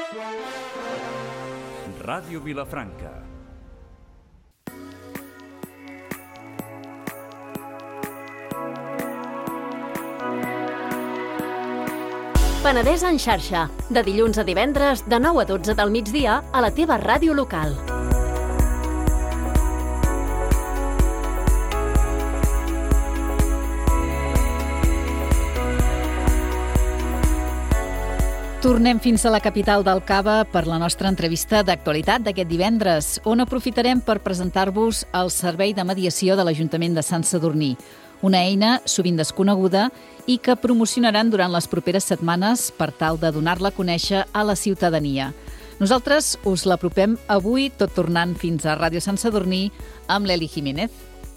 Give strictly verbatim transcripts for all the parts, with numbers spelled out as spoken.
Ràdio Vilafranca. Penedès en xarxa, de dilluns a divendres, de nou a dotze del migdia, a la teva ràdio local. Tornem fins a la capital del Cava per la nostra entrevista d'actualitat d'aquest divendres, on aprofitarem per presentar-vos el Servei de Mediació de l'Ajuntament de Sant Sadurní, una eina sovint desconeguda i que promocionaran durant les properes setmanes per tal de donar-la a conèixer a la ciutadania. Nosaltres us l'apropem avui, tot tornant fins a Ràdio Sant Sadurní, amb l'Eli Jiménez.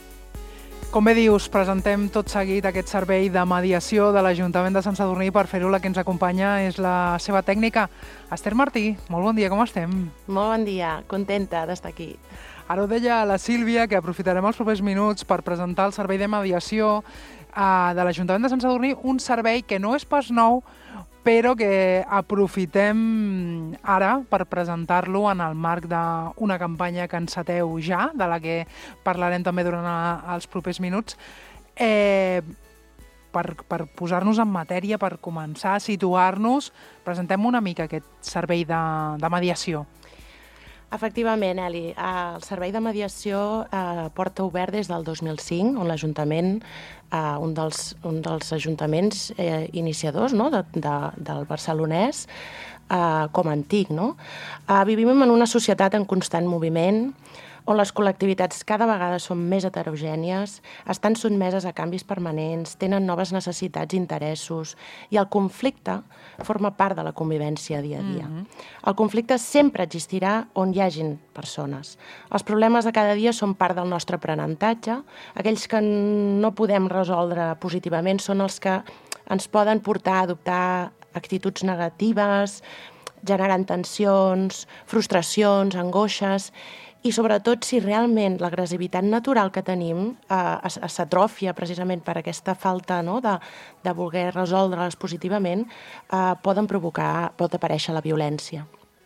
Com bé dius, presentem tot seguit aquest servei de mediació de l'Ajuntament de Sant Sadurní. Per fer-ho, la que ens acompanya és la seva tècnica, Esther Martí. Molt bon dia, com estem? Molt bon dia, contenta d'estar aquí. Ara ho deia la Sílvia, que aprofitarem els propers minuts per presentar el servei de mediació eh, de l'Ajuntament de Sant Sadurní, un servei que no és pas nou, però que aprofitem ara per presentar-lo en el marc d'una campanya que enceteu ja, de la que parlarem també durant els propers minuts, eh, per, per posar-nos en matèria, per començar a situar-nos. Presentem una mica aquest servei de, de mediació. Efectivament, Eli, el Servei de Mediació eh, porta obert des del dos mil cinc, on l'Ajuntament, eh, un, dels, un dels ajuntaments eh, iniciadors, no?, de, de, del barcelonès, eh, com a antic. No? Eh, vivim en una societat en constant moviment, on les col·lectivitats cada vegada són més heterogènies, estan sotmeses a canvis permanents, tenen noves necessitats i interessos, i el conflicte forma part de la convivència dia a dia. Mm-hmm. El conflicte sempre existirà on hi hagin persones. Els problemes de cada dia són part del nostre aprenentatge. Aquells que no podem resoldre positivament són els que ens poden portar a adoptar actituds negatives, generant tensions, frustracions, angoixes, i sobretot si realment l'agressivitat natural que tenim eh, s'atròfia precisament per aquesta falta, no?, de, de voler resoldre-les positivament, eh, poden provocar, pot aparèixer la violència.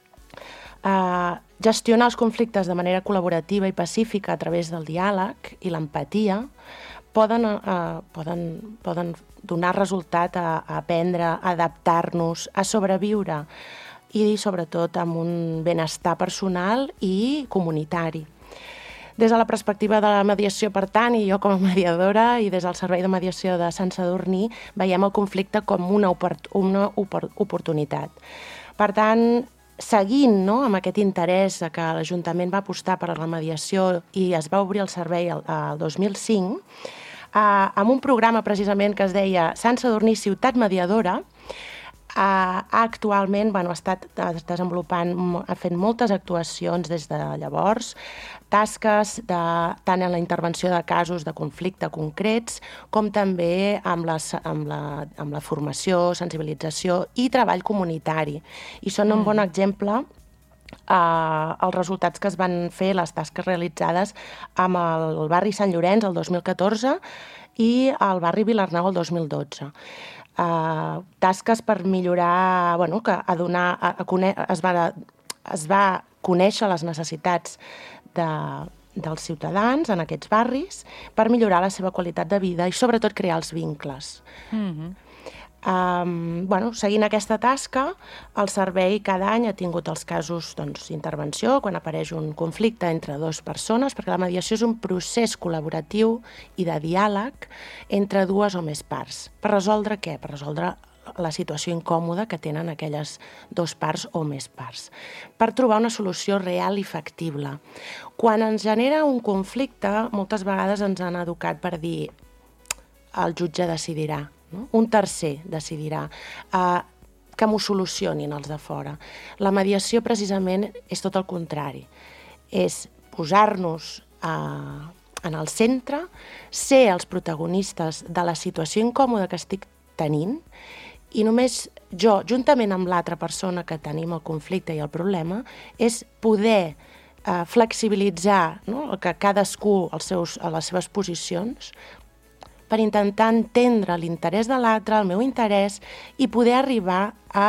Eh, gestionar els conflictes de manera col·laborativa i pacífica a través del diàleg i l'empatia poden, eh, poden, poden donar resultat a, a aprendre, a adaptar-nos, a sobreviure, i sobretot amb un benestar personal i comunitari. Des de la perspectiva de la mediació, per tant, i jo com a mediadora, i des del Servei de Mediació de Sant Sadurní, veiem el conflicte com una, oport una opor oportunitat. Per tant, seguint, no?, amb aquest interès que l'Ajuntament va apostar per la mediació i es va obrir el servei el, el dos mil cinc, eh, amb un programa precisament que es deia Sant Sadurní Ciutat Mediadora, Uh, actualment bueno, ha estat desenvolupant, ha fet moltes actuacions des de llavors, tasques de, tant en la intervenció de casos de conflicte concrets, com també amb, les, amb, la, amb la formació, sensibilització i treball comunitari. I són un bon exemple Uh, els resultats que es van fer, les tasques realitzades amb el barri Sant Llorenç el dos mil catorze i el barri Vilarnau el dos mil dotze. Uh, tasques per millorar, bueno, que a donar, a, a cone es, va, es va conèixer les necessitats de, dels ciutadans en aquests barris per millorar la seva qualitat de vida i sobretot crear els vincles. Mm-hmm. Um, bueno, seguint aquesta tasca, el servei cada any ha tingut els casos d'intervenció, doncs, quan apareix un conflicte entre dues persones, perquè la mediació és un procés col·laboratiu i de diàleg entre dues o més parts. Per resoldre què? Per resoldre la situació incòmoda que tenen aquelles dues parts o més parts. Per trobar una solució real i factible. Quan ens genera un conflicte, moltes vegades ens han educat per dir el jutge decidirà. No? Un tercer decidirà uh, que m'ho solucionin els de fora. La mediació precisament és tot el contrari. És posar-nos uh, en el centre, ser els protagonistes de la situació incòmoda que estic tenint i només jo, juntament amb l'altra persona que tenim el conflicte i el problema, és poder uh, flexibilitzar, no?, que cadascú els seus, a les seves posicions per intentar entendre l'interès de l'altre, el meu interès, i poder arribar a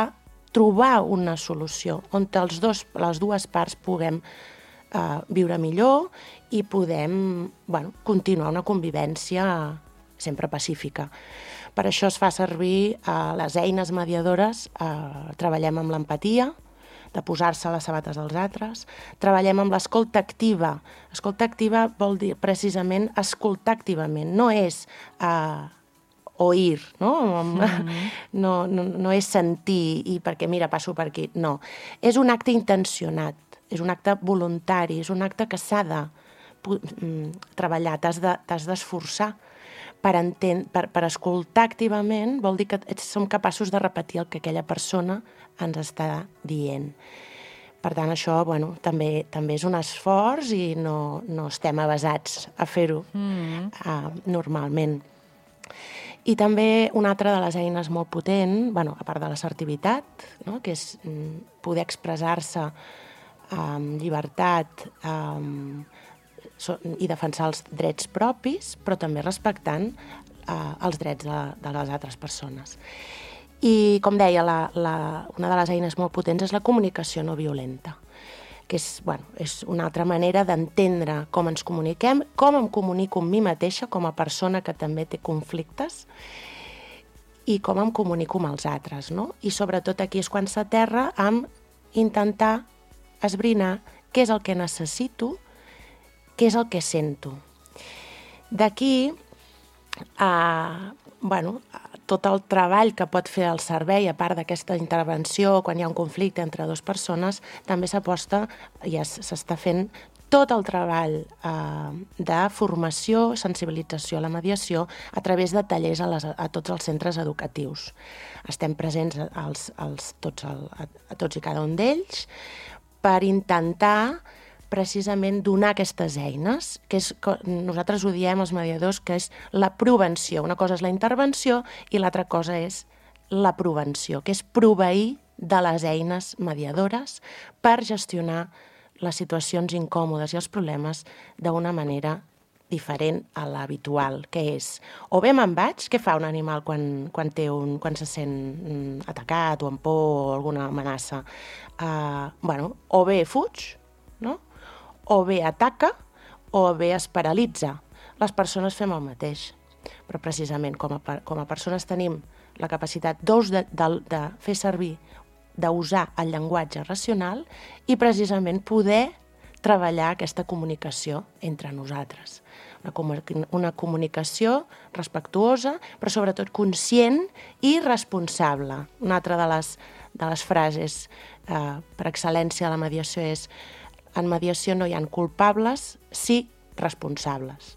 trobar una solució on els dos, les dues parts puguem uh, viure millor i podem bueno, continuar una convivència sempre pacífica. Per això es fa servir uh, les eines mediadores, uh, treballem amb l'empatia, de posar-se a les sabates dels altres, treballem amb l'escolta activa. Escolta activa vol dir precisament escoltar activament, no és uh, oir, no? Mm-hmm. no, no? No és sentir i perquè mira, passo per aquí, no. És un acte intencionat, és un acte voluntari, és un acte que s'ha de treballar, t'has de, t'has d'esforçar per, enten, per, per escoltar activament, vol dir que som capaços de repetir el que aquella persona ens està dient. Per tant, això bueno, també, també és un esforç i no, no estem avesats a fer-ho mm. uh, normalment. I també una altra de les eines molt potent, bueno, a part de l'assertivitat, no? Que és mm, poder expressar-se amb llibertat um, i defensar els drets propis, però també respectant uh, els drets de, de les altres persones. I, com deia, la, la, una de les eines molt potents és la comunicació no violenta, que és, bueno, és una altra manera d'entendre com ens comuniquem, com em comunico amb mi mateixa com a persona que també té conflictes i com em comunico amb els altres, no? I sobretot aquí és quan s'aterra amb intentar esbrinar què és el que necessito, què és el que sento. D'aquí, eh, bueno, tot el treball que pot fer el servei, a part d'aquesta intervenció, quan hi ha un conflicte entre dues persones, també s'aposta i es, s'està fent tot el treball eh, de formació, sensibilització a la mediació a través de tallers a, les, a tots els centres educatius. Estem presents als, als, tots, el, a, a tots i cada un d'ells per intentar precisament donar aquestes eines, que és, nosaltres ho diem els mediadors, que és la prevenció. Una cosa és la intervenció i l'altra cosa és la prevenció, que és proveir de les eines mediadores per gestionar les situacions incòmodes i els problemes d'una manera diferent a l'habitual, que és o bé me'n vaig, què fa un animal quan, quan, té un, quan se sent mm, atacat o amb por o alguna amenaça? Uh, bueno, o bé fuig, no? O bé ataca, o bé es paralitza. Les persones fem el mateix, però precisament com a, com a persones tenim la capacitat de, de, de fer servir, d'usar el llenguatge racional i precisament poder treballar aquesta comunicació entre nosaltres. Una, una comunicació respectuosa, però sobretot conscient i responsable. Una altra de les, de les frases eh, per excel·lència de la mediació és: en mediació no hi ha culpables, sí responsables.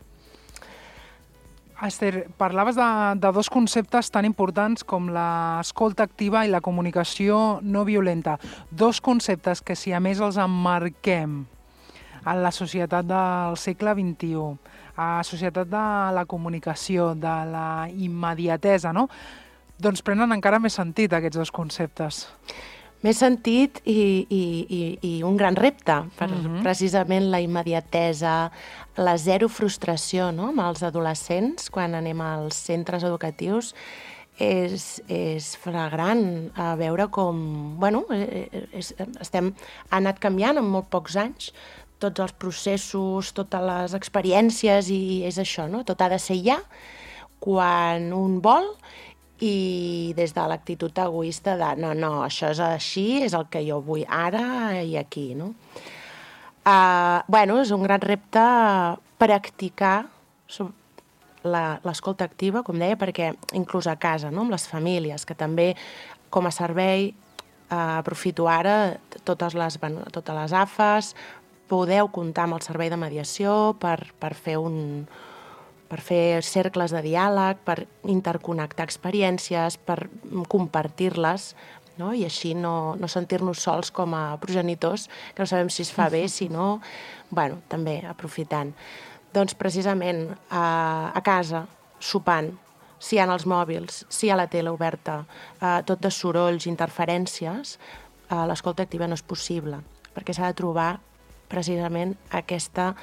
Esther, parlaves de, de dos conceptes tan importants com l'escolta activa i la comunicació no violenta. Dos conceptes que, si a més els emmarquem en la societat del segle vint-i-u, a la societat de la comunicació, de la immediatesa, no? Doncs prenen encara més sentit aquests dos conceptes. Més sentit i, i, i, i un gran repte, per uh-huh. precisament la immediatesa, la zero frustració, no? Amb els adolescents, quan anem als centres educatius, és, és flagrant a veure com, bueno, és, estem, ha anat canviant en molt pocs anys, tots els processos, totes les experiències, i és això, no? Tot ha de ser ja, quan un vol, i des de l'actitud egoista de no, no, això és així, és el que jo vull ara i aquí, no? Uh, bueno, és un gran repte practicar l'escolta activa, com deia, perquè inclús a casa, no? Amb les famílies, que també com a servei uh, aprofito ara totes les, bueno, totes les A F As, podeu comptar amb el servei de mediació per, per fer un... per fer cercles de diàleg, per interconnectar experiències, per compartir-les, no? I així no, no sentir-nos sols com a progenitors, que no sabem si es fa bé, si no, bueno, també aprofitant. Doncs precisament a, a casa, sopant, si hi ha els mòbils, si hi ha la tele oberta, eh, tot de sorolls, interferències, eh, l'escolta activa no és possible, perquè s'ha de trobar precisament aquesta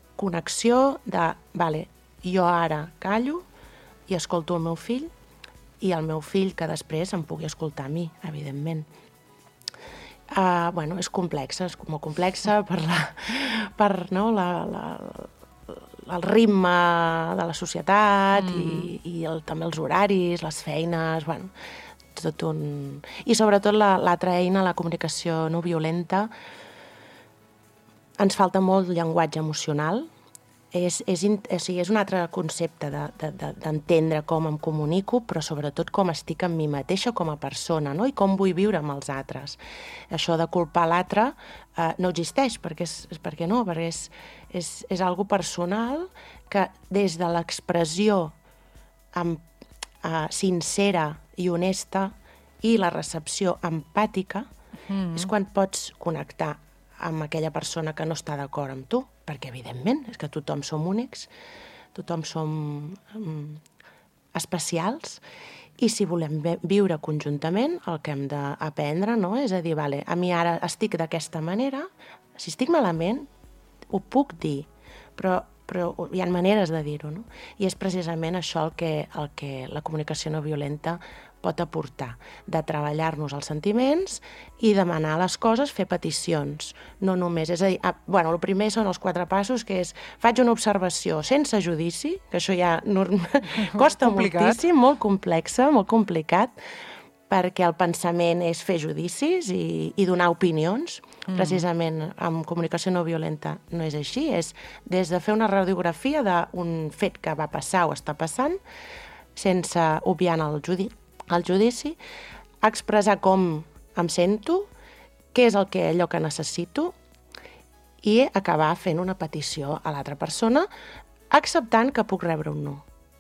connexió de, vale, jo ara callo i escolto el meu fill i el meu fill, que després em pugui escoltar a mi, evidentment. Uh, bueno, és complexa, és molt complexa per, la, per no, la, la, el ritme de la societat mm. i, i el, també els horaris, les feines, bueno, tot un... I sobretot l'altra eina, la comunicació no violenta, ens falta molt llenguatge emocional. És, és, o sigui, és un altre concepte d'entendre de, de, com em comunico, però sobretot com estic amb mi mateixa com a persona, no? I com vull viure amb els altres. Això de culpar l'altre eh, no existeix, perquè, és, perquè no, perquè és, és, és algo personal que des de l'expressió eh, sincera i honesta i la recepció empàtica mm. és quan pots connectar amb aquella persona que no està d'acord amb tu, perquè, evidentment, és que tothom som únics, tothom som um, especials, i si volem viure conjuntament, el que hem d'aprendre, no?, és a dir, vale, a mi ara estic d'aquesta manera, si estic malament, ho puc dir, però, però hi ha maneres de dir-ho, no? I és precisament això el que, el que la comunicació no violenta pot aportar, de treballar-nos els sentiments i demanar les coses, fer peticions, no només, és a dir, ah, bueno, el primer són els quatre passos, que és, faig una observació sense judici, que això ja norm... costa moltíssim, molt complexa, molt complicat, perquè el pensament és fer judicis i, i donar opinions. Mm. Precisament amb comunicació no violenta no és així, és des de fer una radiografia d'un fet que va passar o està passant, sense obviant el judici, el judici, expressar com em sento, què és el que allò que necessito i acabar fent una petició a l'altra persona acceptant que puc rebre un no.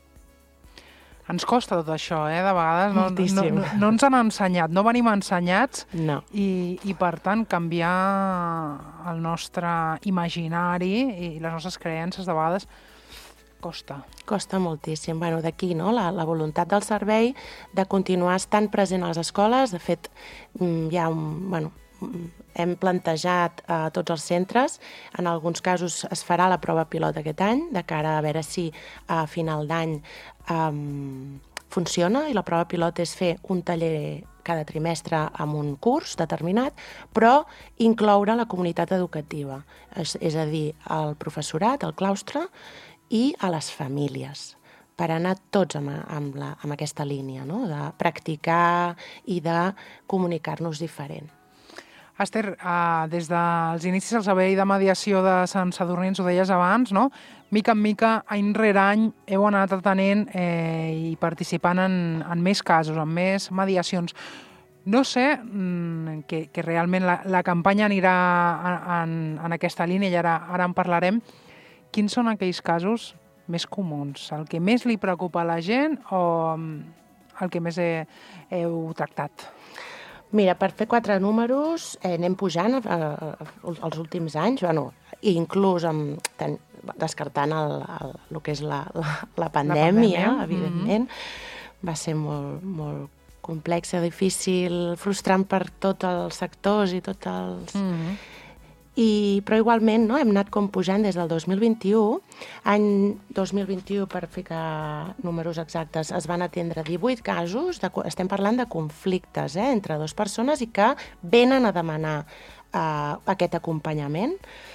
Ens costa tot això, eh? De vegades no, Moltíssim. no, no ens han ensenyat, no venim ensenyats no. i, i per tant canviar el nostre imaginari i les nostres creences de vegades costa. Costa moltíssim. Bueno, d'aquí, no?, la, la voluntat del servei de continuar estant present a les escoles. De fet, hi ha un... Bueno, hem plantejat a tots els centres, en alguns casos es farà la prova pilot aquest any, de cara a veure si a final d'any um, funciona, i la prova pilot és fer un taller cada trimestre amb un curs determinat, però incloure la comunitat educativa, és, és a dir, el professorat, el claustre, i a les famílies, per anar tots amb, amb, la, amb aquesta línia, no?, de practicar i de comunicar-nos diferent. Esther, uh, des dels inicis del servei de mediació de Sant Sadurní, ens ho deies abans, no? Mica en mica, any rere any, heu anat atenent eh, i participant en, en més casos, en més mediacions. No sé mm, que, que realment la, la campanya anirà en, en aquesta línia i ara, ara en parlarem. Quins són aquells casos més comuns? El que més li preocupa a la gent o el que més he, heu tractat? Mira, per fer quatre números eh, anem pujant eh, els últims anys, bueno, inclús amb, ten, descartant el, el, el que és la, la, la pandèmia, la pandèmia. Evidentment. Mm-hmm. Va ser molt, molt complexa, difícil, frustrant per tots els sectors i tots els... Mm-hmm. I, però igualment, no, hem anat com pujant des del dos mil vint-i-u. Any dos mil vint-i-u, per ficar números exactes, es van atendre divuit casos, de, estem parlant de conflictes eh, entre dues persones i que venen a demanar eh, aquest acompanyament.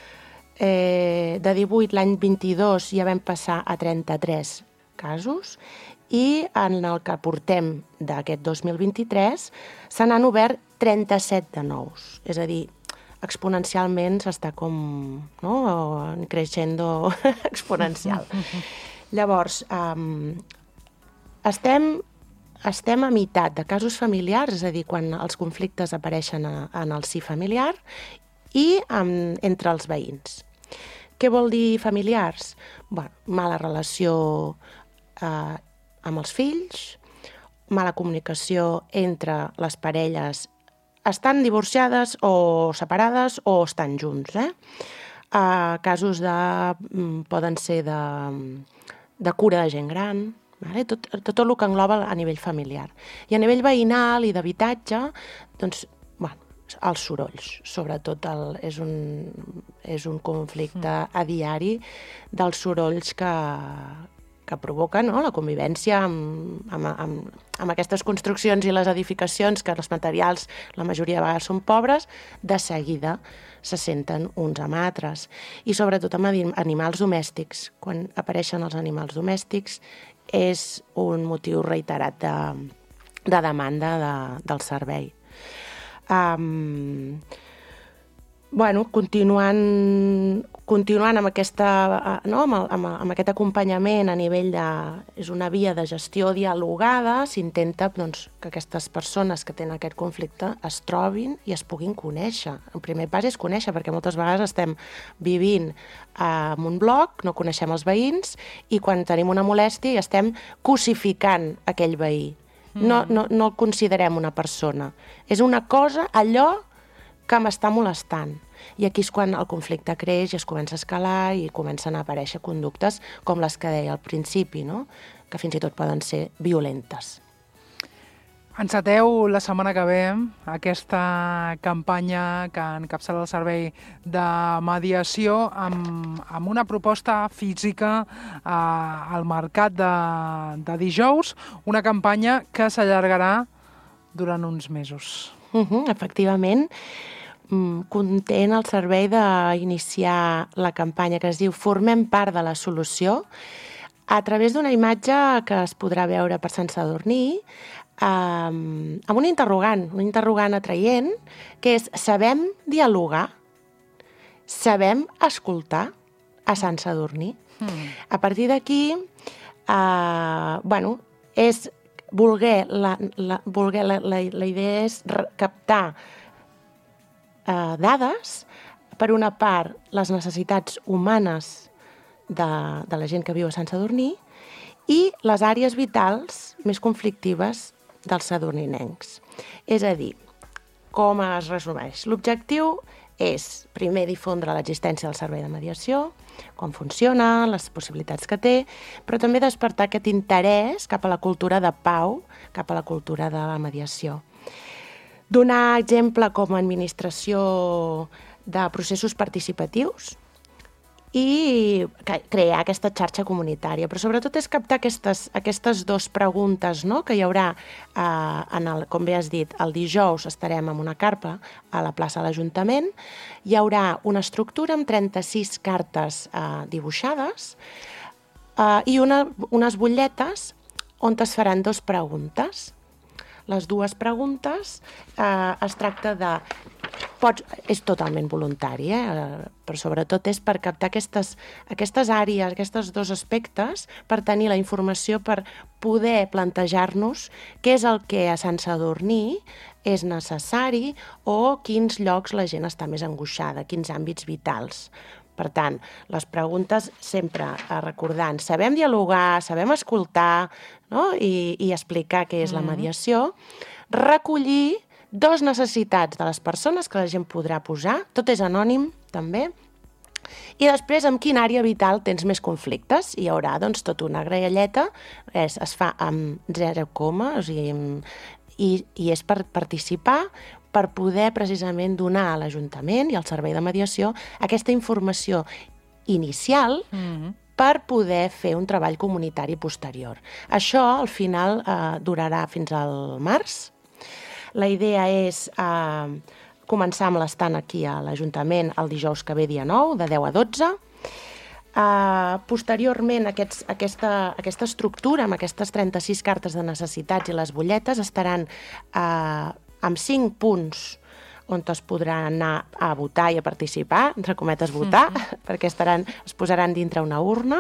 Eh, de divuit, l'any vint-i-dos, ja vam passar a trenta-tres casos i en el que portem d'aquest dos mil vint-i-tres se n'han obert trenta-set de nous. És a dir, exponencialment s'està com, no?, creixendo exponencial. Llavors, um, estem, estem a meitat de casos familiars, és a dir, quan els conflictes apareixen a, en el si familiar i um, entre els veïns. Què vol dir familiars? Bueno, mala relació eh, amb els fills, mala comunicació entre les parelles estan divorciades o separades o estan junts. Eh? Uh, casos de, poden ser de, de cura de gent gran, vale? tot, tot el que engloba a nivell familiar. I a nivell veïnal i d'habitatge, doncs, bueno, els sorolls, sobretot el, és, un, és un conflicte a diari dels sorolls que, que provoca, no?, la convivència amb, amb, amb, amb aquestes construccions i les edificacions, que els materials la majoria de vegades són pobres, de seguida se senten uns amb altres. I sobretot amb animals domèstics. Quan apareixen els animals domèstics és un motiu reiterat de, de demanda de, del servei. Um, bueno, continuant, continuant amb, aquesta, no? amb, el, amb, amb aquest acompanyament a nivell de... És una via de gestió dialogada, s'intenta doncs, que aquestes persones que tenen aquest conflicte es trobin i es puguin conèixer. El primer pas és conèixer, perquè moltes vegades estem vivint en un bloc, no coneixem els veïns, i quan tenim una molèstia estem cosificant aquell veí. No, no, no el considerem una persona. És una cosa, allò que m'està molestant. I aquí és quan el conflicte creix i es comença a escalar i comencen a aparèixer conductes com les que deia al principi, no?, que fins i tot poden ser violentes. Enceteu la setmana que ve aquesta campanya que encapçala el servei de mediació amb, amb una proposta física eh, al mercat de, de dijous, una campanya que s'allargarà durant uns mesos. Uh-huh, efectivament, content el servei d'iniciar la campanya que es diu Formem part de la solució, a través d'una imatge que es podrà veure per Sant Sadurní, Um, amb un interrogant, un interrogant atraient, que és: sabem dialogar? Sabem escoltar a Sant Sadurní? Mm. A partir d'aquí, uh, bueno, és voler, la, la, voler la, la, la idea és captar uh, dades, per una part, les necessitats humanes de, de la gent que viu a Sant Sadurní i les àrees vitals més conflictives dels sadurninencs. És a dir, com es resumeix? L'objectiu és, primer, difondre l'existència del servei de mediació, com funciona, les possibilitats que té, però també despertar aquest interès cap a la cultura de pau, cap a la cultura de la mediació. Donar exemple com a administració de processos participatius, i crear aquesta xarxa comunitària. Però sobretot és captar aquestes, aquestes dues preguntes, no?, que hi haurà, eh, en el, com bé has dit, el dijous estarem amb una carpa a la plaça de l'Ajuntament, hi haurà una estructura amb trenta-sis cartes eh, dibuixades eh, i una, unes butlletes on es faran dues preguntes. Les dues preguntes eh, es tracta de... Pots, és totalment voluntari, eh? Però sobretot és per captar aquestes, aquestes àrees, aquests dos aspectes, per tenir la informació per poder plantejar-nos què és el que a Sant Sadurní és necessari o quins llocs la gent està més angoixada, quins àmbits vitals. Per tant, les preguntes sempre recordant, sabem dialogar, sabem escoltar, no?, I, i explicar què és la mediació, recollir dos necessitats de les persones que la gent podrà posar, tot és anònim també, i després amb quina àrea vital tens més conflictes. Hi haurà doncs tota una grelleta, es, es fa amb zero coma, o sigui, i, i és per participar, per poder precisament donar a l'Ajuntament i al servei de mediació aquesta informació inicial mm-hmm. per poder fer un treball comunitari posterior. Això, al final, eh, durarà fins al març. La idea és eh, començar amb l'estant aquí a l'Ajuntament el dijous que ve, dia nou, de deu a dotze. Uh, posteriorment, aquests, aquesta, aquesta estructura, amb aquestes trenta-sis cartes de necessitats i les butlletes, estaran uh, amb cinc punts on es podran anar a votar i a participar, entre cometes votar, mm-hmm. perquè estaran, es posaran dintre una urna,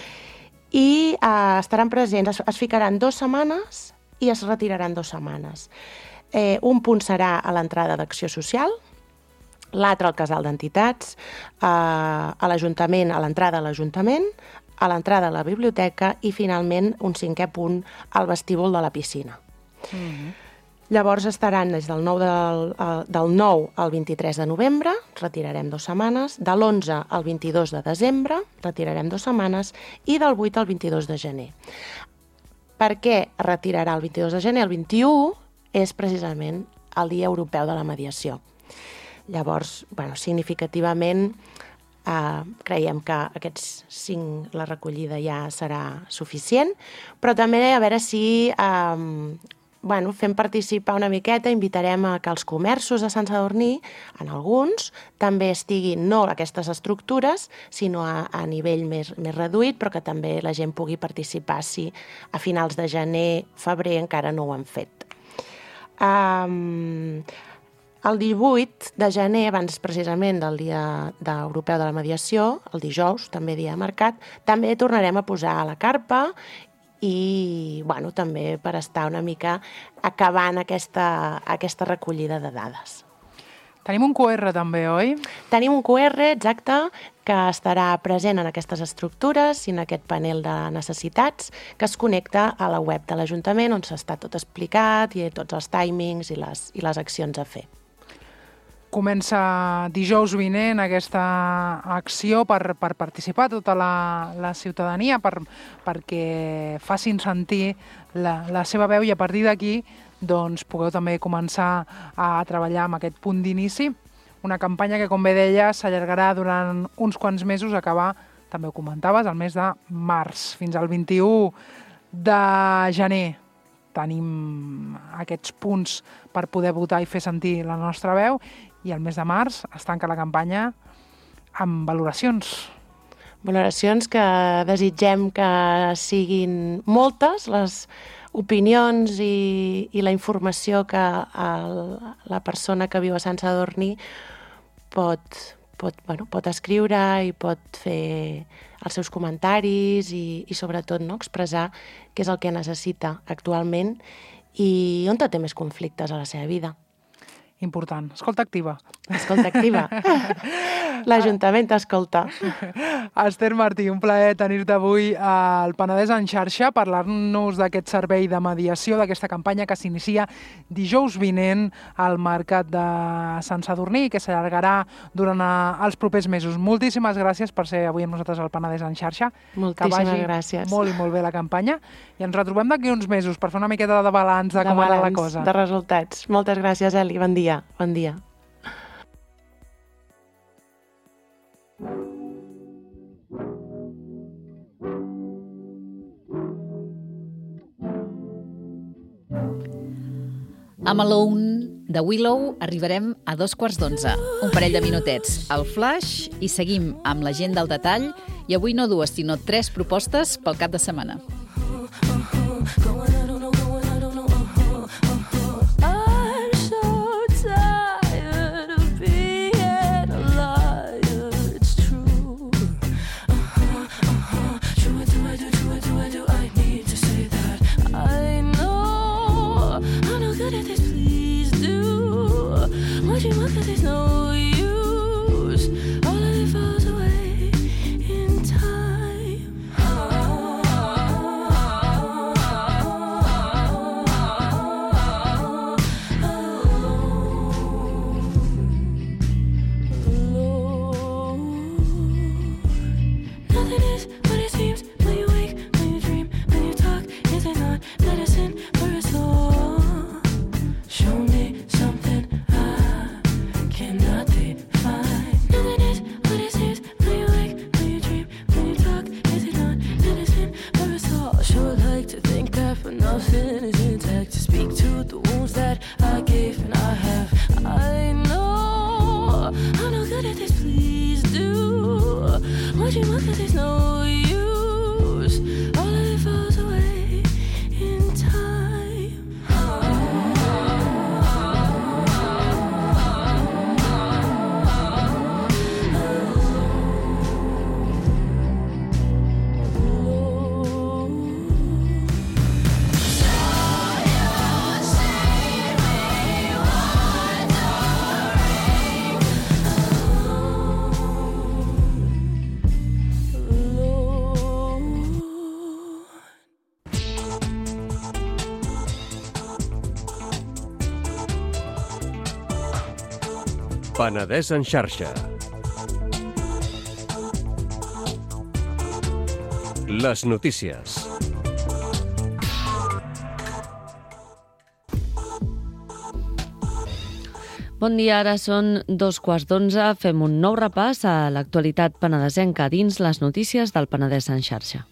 i uh, estaran presents, es, es ficaran dues setmanes i es retiraran dues setmanes. Eh, un punt serà a l'entrada d'Acció Social, l'altre al casal d'entitats, eh, a l'Ajuntament, a l'entrada a l'Ajuntament, a l'entrada a la biblioteca i, finalment, un cinquè punt al vestíbul de la piscina. Mm-hmm. Llavors estaran des del nou, del, del nou al vint-i-tres de novembre, retirarem dues setmanes, de l'onze al vint-i-dos de desembre, retirarem dues setmanes, i del vuit al vint-i-dos de gener. Per què retirarà el vint-i-dos de gener? El vint-i-u és precisament el Dia Europeu de la Mediació. Llavors, bueno, significativament Uh, creiem que aquests cinc, la recollida ja serà suficient, però també a veure si um, bueno, fem participar una miqueta, invitarem a que els comerços de Sant Sadurní, en alguns, també estiguin no aquestes estructures, sinó a, a nivell més, més reduït, però que també la gent pugui participar si a finals de gener, febrer encara no ho han fet. Um, El divuit de gener, abans precisament del Dia Europeu de la Mediació, el dijous, també dia de mercat, també tornarem a posar a la carpa i bueno, també per estar una mica acabant aquesta, aquesta recollida de dades. Tenim un cu erre també, oi? Tenim un cu erre, exacte, que estarà present en aquestes estructures i en aquest panel de necessitats que es connecta a la web de l'Ajuntament on s'està tot explicat i tots els timings i les, i les accions a fer. Comença dijous vinent aquesta acció per, per participar tota la, la ciutadania, per, perquè facin sentir la, la seva veu i a partir d'aquí doncs, pugueu també començar a treballar amb aquest punt d'inici. Una campanya que, com bé deia, s'allargarà durant uns quants mesos, acabar, també ho comentaves, el mes de març, fins al vint-i-u de gener. Tenim aquests punts per poder votar i fer sentir la nostra veu i el mes de març es tanca la campanya amb valoracions. Valoracions que desitgem que siguin moltes, les opinions i, i la informació que el, la persona que viu a Sant Sadurní pot, pot, bueno, pot escriure i pot fer els seus comentaris i, i sobretot no, expressar què és el que necessita actualment i on té més conflictes a la seva vida. Important. Escolta activa. Escolta activa. L'Ajuntament t'escolta. Esther Martí, un plaer tenir-te avui al Penedès en xarxa, parlar-nos d'aquest servei de mediació, d'aquesta campanya que s'inicia dijous vinent al Mercat de Sant Sadurní i que s'allargarà durant els propers mesos. Moltíssimes gràcies per ser avui amb nosaltres al Penedès en xarxa. Moltíssimes gràcies. Molt i molt bé la campanya i ens retrobem d'aquí uns mesos per fer una miqueta de balanç de, de com ha anat la cosa. De resultats. Moltes gràcies, Eli. Bon dia. Bon dia. Amb Alone de Willow arribarem a dos quarts d'onze, un parell de minutets al Flash i seguim amb la gent del detall i avui no dues sinó tres propostes pel cap de setmana. Penedès en xarxa. Les notícies. Bon dia, ara són dos quarts d'onze. Fem un nou repàs a l'actualitat penedesenca dins les notícies del Penedès en xarxa.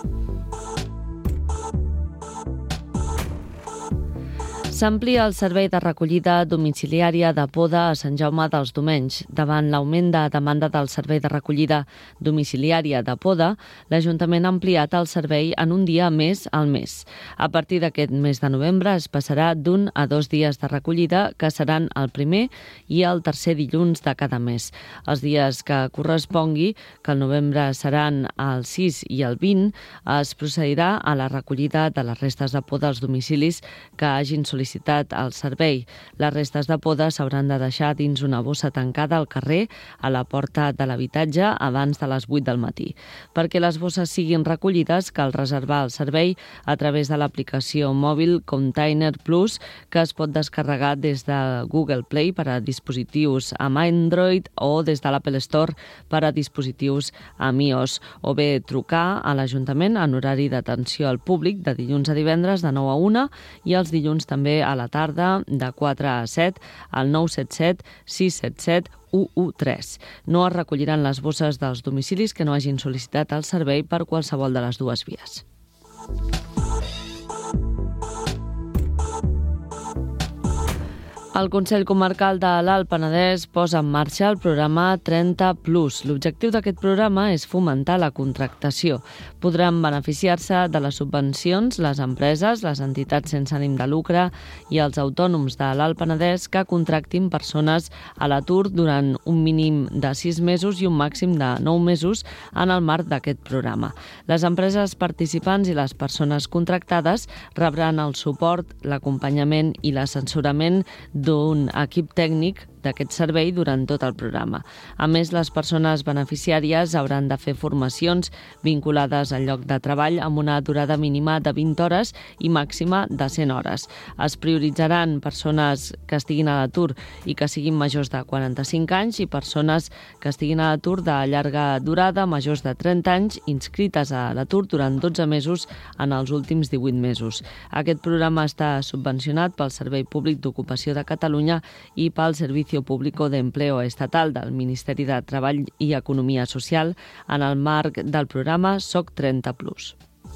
S'amplia el servei de recollida domiciliària de poda a Sant Jaume dels Domenys. Davant l'augment de demanda del servei de recollida domiciliària de poda, l'Ajuntament ha ampliat el servei en un dia més al mes. A partir d'aquest mes de novembre es passarà d'un a dos dies de recollida, que seran el primer i el tercer dilluns de cada mes. Els dies que correspongui, que al novembre seran el sis i el vint, es procedirà a la recollida de les restes de poda als domicilis que hagin sol·licitat el servei. Les restes de poda s'hauran de deixar dins una bossa tancada al carrer a la porta de l'habitatge abans de les vuit del matí. Perquè les bosses siguin recollides, cal reservar el servei a través de l'aplicació mòbil Container Plus, que es pot descarregar des de Google Play per a dispositius amb Android o des de l'Apple Store per a dispositius amb iOS, o bé trucar a l'Ajuntament en horari d'atenció al públic de dilluns a divendres de nou a una i els dilluns també a la tarda de quatre a set al nou set set sis set set u u tres. No es recolliran les bosses dels domicilis que no hagin sol·licitat el servei per qualsevol de les dues vies. El Consell Comarcal de l'Alt Penedès posa en marxa el programa trenta plus. L'objectiu d'aquest programa és fomentar la contractació. Podran beneficiar-se de les subvencions les empreses, les entitats sense ànim de lucre i els autònoms de l'Alt Penedès que contractin persones a l'atur durant un mínim de sis mesos i un màxim de nou mesos en el marc d'aquest programa. Les empreses participants i les persones contractades rebran el suport, l'acompanyament i l'assessorament d'un equip tècnic d'aquest servei durant tot el programa. A més, les persones beneficiàries hauran de fer formacions vinculades al lloc de treball amb una durada mínima de vint hores i màxima de cent hores. Es prioritzaran persones que estiguin a l'atur i que siguin majors de quaranta-cinc anys i persones que estiguin a l'atur de llarga durada, majors de trenta anys, inscrites a l'atur durant dotze mesos en els últims divuit mesos. Aquest programa està subvencionat pel Servei Públic d'Ocupació de Catalunya i pel Servicio Público de Empleo Estatal del Ministeri de Treball i Economia Social en el marc del programa Soc trenta plus.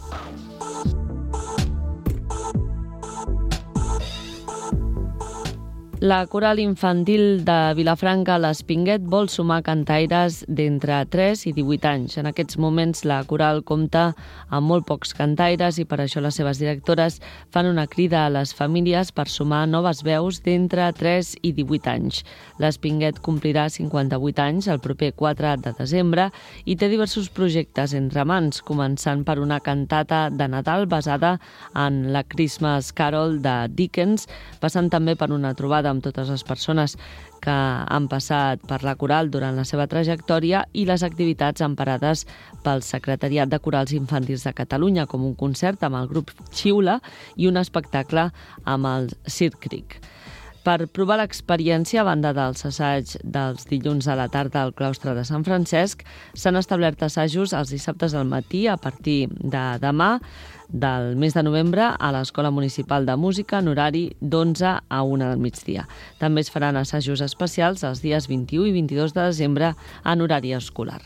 La coral infantil de Vilafranca, l'Espinguet, vol sumar cantaires d'entre tres i divuit anys. En aquests moments la coral compta amb molt pocs cantaires i per això les seves directores fan una crida a les famílies per sumar noves veus d'entre tres i divuit anys. L'Espinguet complirà cinquanta-vuit anys el proper quatre de desembre i té diversos projectes entre mans, començant per una cantata de Nadal basada en la Christmas Carol de Dickens, passant també per una trobada amb totes les persones que han passat per la coral durant la seva trajectòria i les activitats emparades pel Secretariat de Corals Infantils de Catalunya, com un concert amb el grup Xiula i un espectacle amb el Circ Cric. Per provar l'experiència, a banda dels assaigs dels dilluns a la tarda al claustre de Sant Francesc, s'han establert assajos els dissabtes al matí a partir de demà, del mes de novembre, a l'Escola Municipal de Música en horari d'onze a una del migdia. També es faran assajos especials els dies vint-i-u i vint-i-dos de desembre en horari escolar.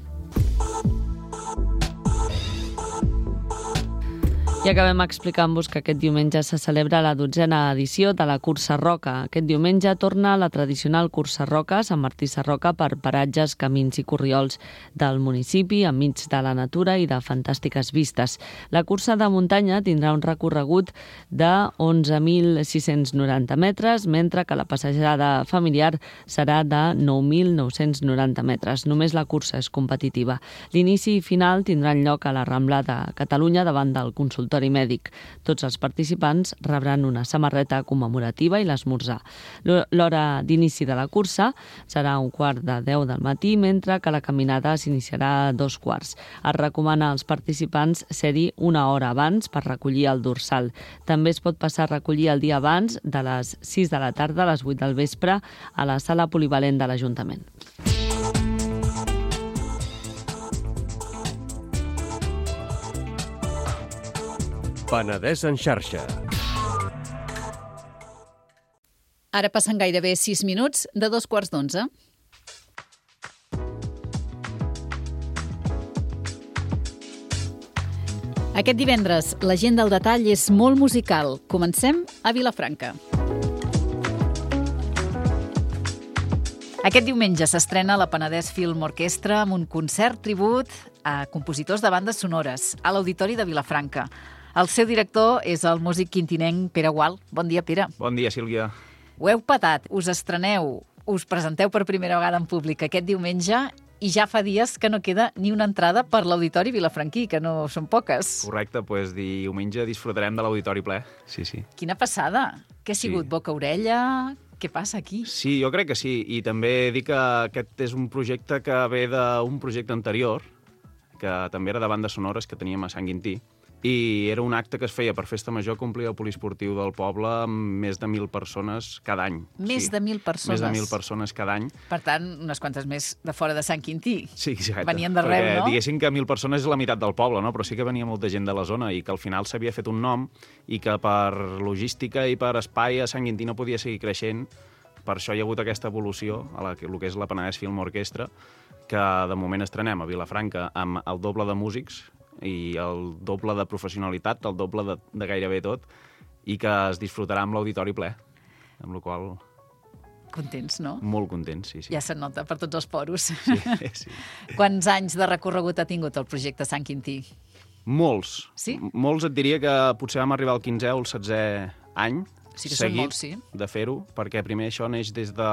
I acabem explicant-vos que aquest diumenge se celebra la dotzena edició de la Cursa Roca. Aquest diumenge torna la tradicional Cursa Roca Sant Martí Sarroca per paratges, camins i corriols del municipi, enmig de la natura i de fantàstiques vistes. La cursa de muntanya tindrà un recorregut de onze mil sis-cents noranta metres, mentre que la passejada familiar serà de nou mil nou-cents noranta metres. Només la cursa és competitiva. L'inici i final tindran lloc a la Rambla de Catalunya davant del consultori mèdic. Tots els participants rebran una samarreta commemorativa i l'esmorzar. L'hora d'inici de la cursa serà un quart de deu del matí, mentre que la caminada s'iniciarà a dos quarts. Es recomana als participants ser-hi una hora abans per recollir el dorsal. També es pot passar a recollir el dia abans, de les sis de la tarda a les vuit del vespre, a la sala polivalent de l'Ajuntament. Penedès en xarxa. Ara passen gairebé sis minuts de dos quarts d'onze. Aquest divendres, l'agenda al detall és molt musical. Comencem a Vilafranca. Aquest diumenge s'estrena la Penedès Film Orquestra amb un concert tribut a compositors de bandes sonores a l'Auditori de Vilafranca. El seu director és el músic quintinenc Pere Gual. Bon dia, Pere. Bon dia, Sílvia. Ho heu patat, us estreneu, us presenteu per primera vegada en públic aquest diumenge i ja fa dies que no queda ni una entrada per l'Auditori vilafranquí, que no són poques. Correcte, doncs diumenge disfrutarem de l'Auditori ple. Sí, sí. Quina passada! Què ha sigut? Sí. Boca-orella? Què passa aquí? Sí, jo crec que sí. I també dic que aquest és un projecte que ve d'un projecte anterior, que també era de bandes sonores que teníem a Sant Quintí, i era un acte que es feia per Festa Major que omplia el poliesportiu del poble amb més de mil persones cada any. Més sí. de mil persones? Més de mil persones cada any. Per tant, unes quantes més de fora de Sant Quintí. Sí, exacte. Venien d'arreu, Perquè, no? Diguéssim que mil persones és la meitat del poble, no? Però sí que venia molta gent de la zona i que al final s'havia fet un nom i que per logística i per espai a Sant Quintí no podia seguir creixent. Per això hi ha hagut aquesta evolució a la, el que és la Penedès Film Orquestra, que de moment estrenem a Vilafranca amb el doble de músics i el doble de professionalitat, el doble de, de gairebé tot, i que es disfrutarà amb l'auditori ple, amb la qual cosa... Contents, no? Molt contents, sí, sí. Ja se'n nota per tots els poros. Sí, sí. Quants anys de recorregut ha tingut el projecte Sant Quintí? Molts. Sí? Molts et diria que potser vam arribar al quinzè o al setzè any, sí que seguit molts, sí. de fer-ho, perquè primer això neix des de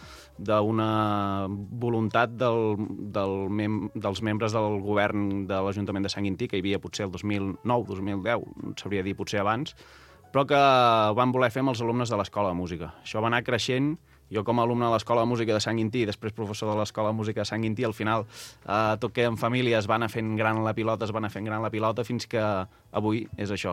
d'una voluntat del, del mem dels membres del govern de l'Ajuntament de Sant Quintí, que hi havia potser el dos mil nou, dos mil deu, no sabria dir potser abans, però que van voler fer amb els alumnes de l'Escola de Música. Això va anar creixent. Jo, com a alumne de l'Escola de Música de Sant Quintí i després professor de l'Escola de Música de Sant Quintí, al final, eh, tot que en família es va anar fent gran la pilota, es va anar fent gran la pilota, fins que avui és això.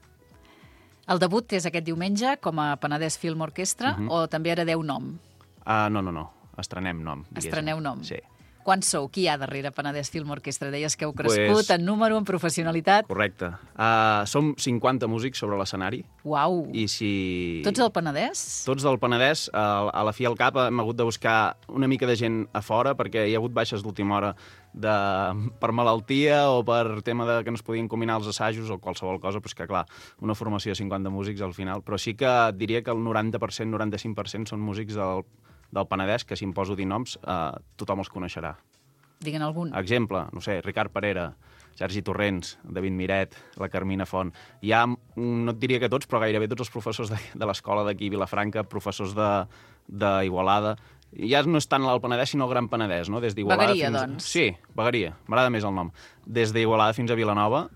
El debut és aquest diumenge com a Penedès Film Orquestra, uh-huh. o també heredeu nom? Uh, no, no, no. Estrenem nom. Diguéssim. Estreneu nom. Sí. Quants sou? Qui hi ha darrere Penedès Film Orquestra? Deies que heu crescut pues... en número, en professionalitat. Correcte. Uh, som cinquanta músics sobre l'escenari. Uau! I si... Tots del Penedès? Tots del Penedès. Uh, a la fi al cap hem hagut de buscar una mica de gent a fora, perquè hi ha hagut baixes d'última hora de... per malaltia o per tema de que no es podien combinar els assajos o qualsevol cosa, però és que, clar, una formació de cinquanta músics al final. Però sí que diria que el noranta per cent, noranta-cinc per cent són músics del del Penedès, que si em poso a dir noms, eh, tothom els coneixerà. Digue'n algun. Exemple, no sé, Ricard Parera, Sergi Torrents, David Miret, la Carmina Font. Hi ha, no et diria que tots, però gairebé tots els professors de, de l'escola d'aquí, Vilafranca, professors d'Igualada. Ja no és tant el Penedès, sinó el Gran Penedès, no? Des d'Igualada Vegueria, fins... doncs. Sí, Vegueria, m'agrada més el nom. Des d'Igualada fins a Vilanova,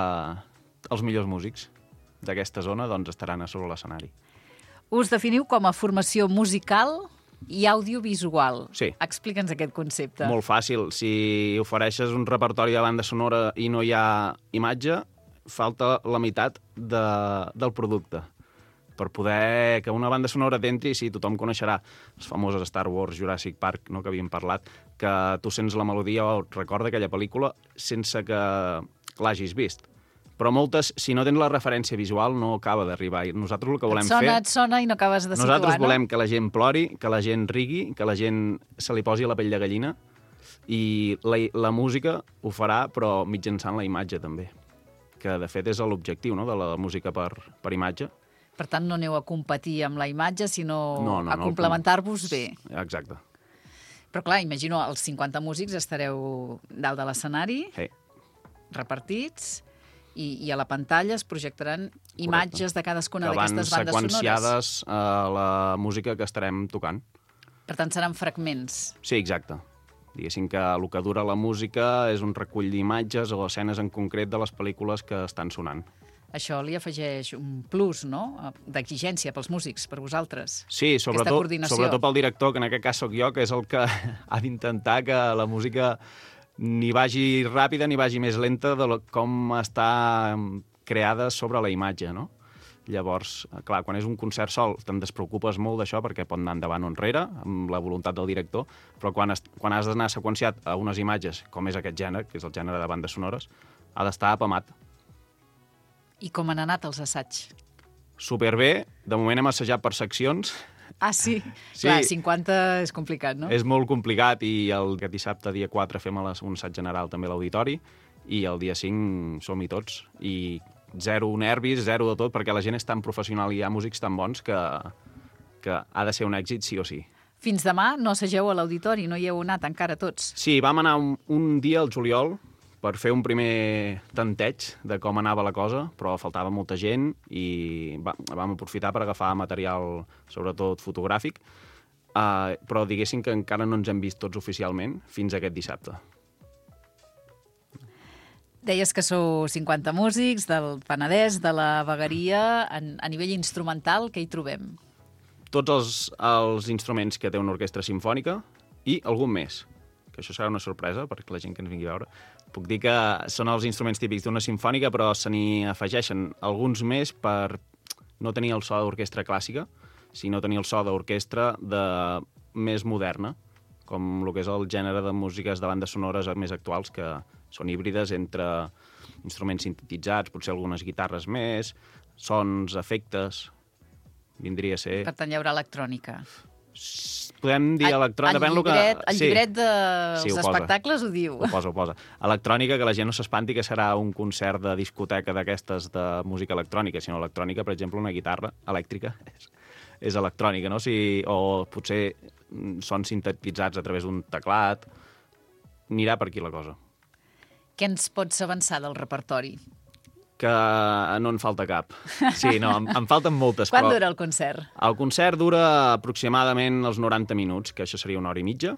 eh, els millors músics d'aquesta zona doncs, estaran a sobre l'escenari. Us definiu com a formació musical i audiovisual. Sí. Explica'ns aquest concepte. Molt fàcil. Si ofereixes un repertori de banda sonora i no hi ha imatge, falta la meitat de, del producte. Per poder que una banda sonora t'entri, sí, tothom coneixerà les famoses Star Wars, Jurassic Park, no, que havíem parlat, que tu sents la melodia o et recorda aquella pel·lícula sense que l'hagis vist. Però moltes, si no tens la referència visual, no acaba d'arribar. I nosaltres el que volem et sona, fer... Et sona i no acabes de situar, no? Nosaltres volem que la gent plori, que la gent rigui, que la gent se li posi la pell de gallina, i la, la música ho farà, però mitjançant la imatge, també. Que, de fet, és l'objectiu, no?, de la música per, per imatge. Per tant, no aneu a competir amb la imatge, sinó no, no, a no, complementar-vos bé. Exacte. Però, clar, imagino, els cinquanta músics estareu dalt de l'escenari, sí. repartits... I, i a la pantalla es projectaran imatges Correcte. De cadascuna d'aquestes bandes sonores. Que van seqüenciades a la música que estarem tocant. Per tant, seran fragments. Sí, exacte. Diguéssim que el que dura la música és un recull d'imatges o escenes en concret de les pel·lícules que estan sonant. Això li afegeix un plus, no?, d'exigència pels músics, per vosaltres. Sí, sobretot, sobretot pel director, que en aquest cas sóc jo, que és el que ha d'intentar que la música ni vagi ràpida ni vagi més lenta de lo, com està creada sobre la imatge, no? Llavors, clar, quan és un concert sol te'n despreocupes molt d'això perquè pot anar endavant o enrere, amb la voluntat del director, però quan, es, quan has d'anar seqüenciat a unes imatges, com és aquest gènere, que és el gènere de bandes sonores, ha d'estar apamat. I com han anat els assaigs? Superbé. De moment hem assajat per seccions Ah, sí? Sí. Clar, cinquanta és complicat, no? És molt complicat i el aquest dissabte, dia quatre, fem un assaig general també a l'auditori i el dia cinc som-hi tots. I zero nervis, zero de tot, perquè la gent és tan professional i hi ha músics tan bons que, que ha de ser un èxit sí o sí. Fins demà no assageu a l'auditori, no hi heu anat encara tots. Sí, vam anar un, un dia al juliol per fer un primer tanteig de com anava la cosa, però faltava molta gent i va, vam aprofitar per agafar material, sobretot fotogràfic, uh, però diguéssim que encara no ens hem vist tots oficialment fins aquest dissabte. Deies que sou cinquanta músics del Penedès, de la Vegueria. En, a nivell instrumental, què hi trobem? Tots els, els instruments que té una orquestra simfònica i algun més, que això serà una sorpresa perquè la gent que ens vingui a veure. Puc dir que són els instruments típics d'una simfònica, però se n'hi afegeixen alguns més per no tenir el so d'orquestra clàssica, sinó tenir el so d'orquestra de més moderna, com el que és el gènere de músiques de bandes sonores més actuals, que són híbrides entre instruments sintetitzats, potser algunes guitarres més, sons, efectes, vindria a ser... Per tant, hi haurà electrònica. Podem dir electrònica... El llibret, que... el llibret dels sí, espectacles ho diu. Ho posa, ho posa. Electrònica, que la gent no s'espanti que serà un concert de discoteca d'aquestes de música electrònica, sinó electrònica, per exemple, una guitarra elèctrica és, és electrònica, no? Si, o potser són sintetitzats a través d'un teclat. Anirà per aquí la cosa. Què ens pots avançar del repertori? Que no en falta cap. Sí, no, em, em falten moltes. Quant però... dura el concert? El concert dura aproximadament els noranta minuts, que això seria una hora i mitja.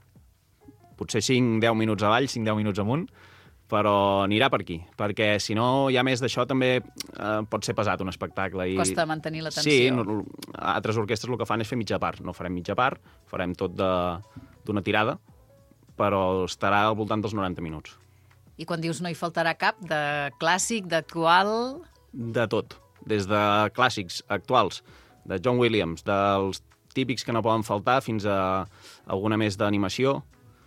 Potser cinc deu minuts avall, cinc deu minuts amunt, però anirà per aquí, perquè si no hi ha més d'això també eh, pot ser pesat un espectacle. I... Costa mantenir l'atenció. Sí, no, altres orquestres el que fan és fer mitja part. No farem mitja part, farem tot d'una tirada, però estarà al voltant dels noranta minuts. I quan dius no hi faltarà cap, de clàssic, d'actual... De tot, des de clàssics actuals, de John Williams, dels típics que no poden faltar, fins a alguna més d'animació,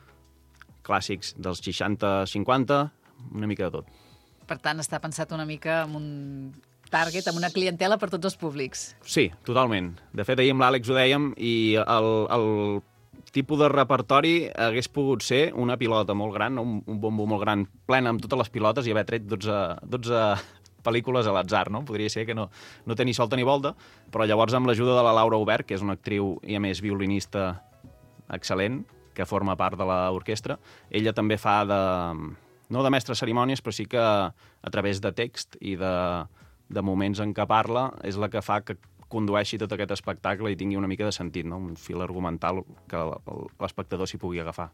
clàssics dels seixanta cinquanta, una mica de tot. Per tant, està pensat una mica amb un target, amb una clientela per tots els públics. Sí, totalment. De fet, ahir amb l'Àlex ho dèiem, i el... el tipus de repertori hagués pogut ser una pilota molt gran, un, un bombo molt gran, plena amb totes les pilotes i haver tret dotze, dotze pel·lícules a l'atzar, no? Podria ser que no, no té ni solta ni volta, però llavors amb l'ajuda de la Laura Obert, que és una actriu i a més violinista excel·lent, que forma part de l'orquestra, ella també fa de... no de mestre cerimònies, però sí que a través de text i de, de moments en què parla és la que fa que condueixi tot aquest espectacle i tingui una mica de sentit, no? Un fil argumental que l'espectador s'hi pugui agafar.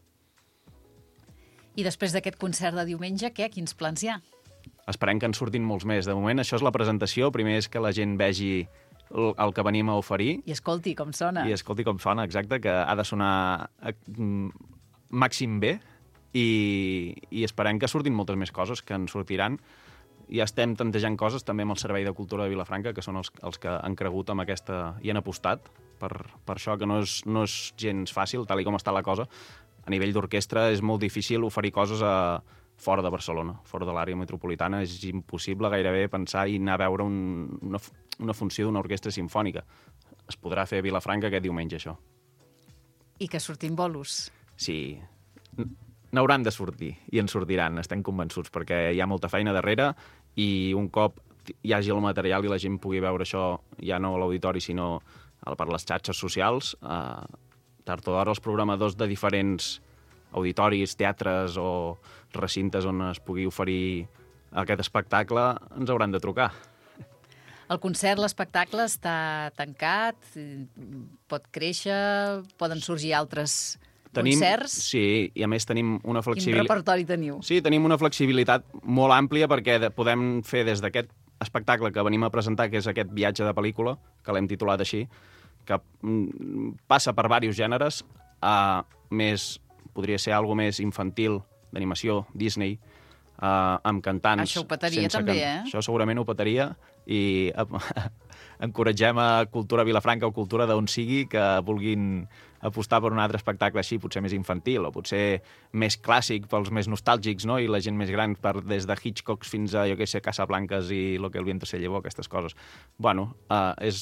I després d'aquest concert de diumenge, què? Quins plans hi ha? Esperem que en surtin molts més. De moment, això és la presentació. Primer és que la gent vegi el, el que venim a oferir. I escolti com sona. I escolti com sona, exacte, que ha de sonar màxim bé i, i esperem que surtin moltes més coses, que en sortiran. Ja estem tantejant coses també amb el Servei de Cultura de Vilafranca, que són els, els que han cregut amb aquesta i han apostat per, per això, que no és, no és gens fàcil, tal i com està la cosa. A nivell d'orquestra és molt difícil oferir coses a, fora de Barcelona, fora de l'àrea metropolitana. És impossible gairebé pensar i anar a veure un, una, una funció d'una orquestra simfònica. Es podrà fer a Vilafranca aquest diumenge, això. I que surtin bolos. Sí, n'hauran de sortir, i en sortiran, estem convençuts, perquè hi ha molta feina darrere i un cop hi hagi el material i la gent pugui veure això, ja no a l'auditori, sinó per les xarxes socials, eh, tard o d'hora els programadors de diferents auditoris, teatres o recintes on es pugui oferir aquest espectacle ens hauran de trucar. El concert, l'espectacle està tancat, pot créixer, poden sorgir altres tenim, concerts? Sí, i a més tenim una flexibilitat... Quin repertori teniu? Sí, tenim una flexibilitat molt àmplia perquè podem fer des d'aquest espectacle que venim a presentar, que és aquest viatge de pel·lícula, que l'hem titulat així, que passa per diversos gèneres, a més, podria ser alguna més infantil, d'animació, Disney, uh, amb cantants... Això ho petaria també, can... eh? Això segurament ho petaria i encoratgem a Cultura Vilafranca o Cultura d'on sigui que vulguin apostar per un altre espectacle així, potser més infantil o potser més clàssic pels més nostàlgics, no? I la gent més gran, per, des de Hitchcock fins a, jo què sé, Casablancas i Lo que el viento se llevó, aquestes coses. Bueno, uh, és